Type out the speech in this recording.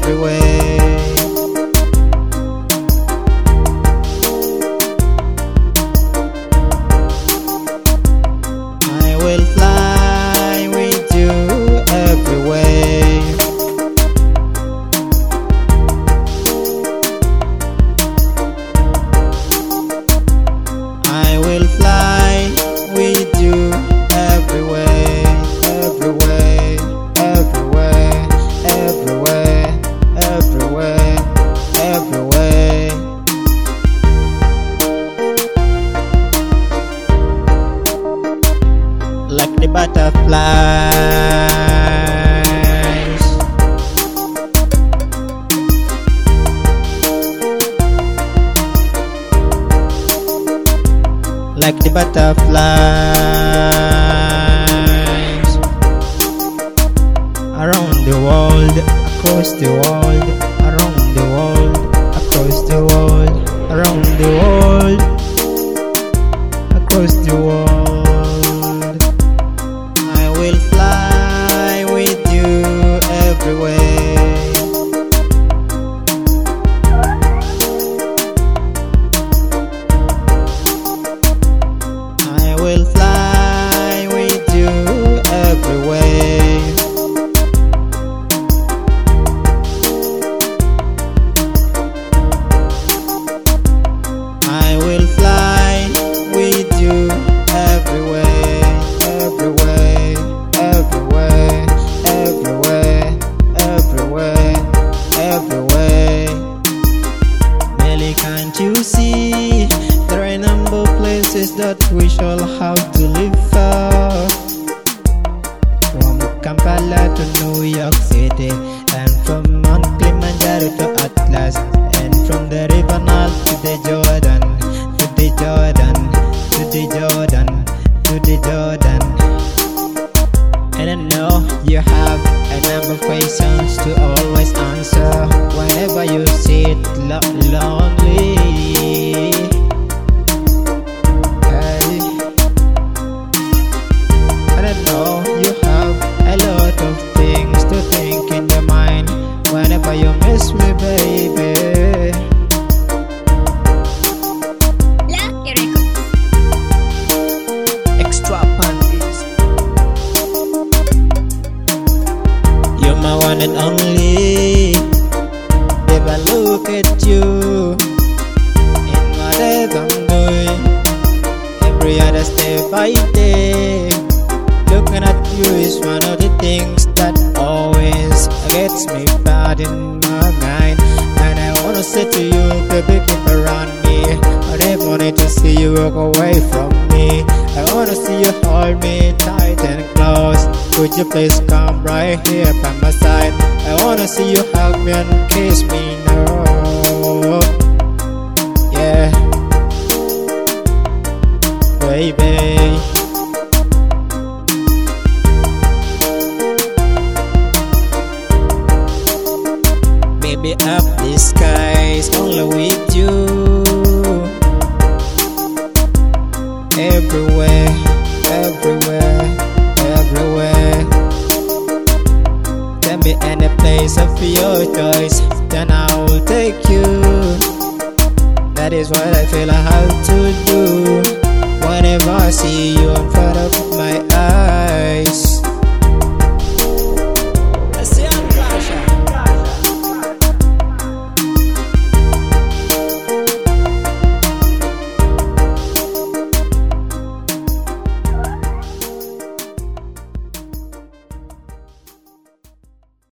everywhere. I will fly with you everywhere. I will fly with you everywhere, everywhere, everywhere, everywhere, everywhere, everywhere. Like the butterflies, like the butterflies, around the world, across the world, around the world, across the world, around the world, across the world. I will fly with you everywhere. I will fly with you everywhere. I will fly with you everywhere, everywhere, everywhere, everywhere, everywhere, everywhere. Melly, can't you see there are a number of places that we shall have to live for? From Kampala to New York City, and from Mount Kilimanjaro to Atlas, and from the river Nile to the Jordan, to the Jordan, to the Jordan, to the Jordan. And I know you have a number of questions to always answer whenever you sit lonely. And I know you have a lot of things to think in your mind whenever you miss me, baby. Lucky Records. Extra panties. You're my one and only. If I look at you in whatever I'm doing, every other step I take, looking at you is one of the things that always gets me bad in my mind. And I wanna say to you, baby, keep around me. I never wanted to see you walk away from me. I wanna see you hold me tight and close. Could you please come right here by my side? I wanna see you hug me and kiss me now. Yeah, baby. Baby, up the skies only with you. Everywhere, everywhere, everywhere. Tell me any place of your choice, then I will take you. That is what I feel I have to do.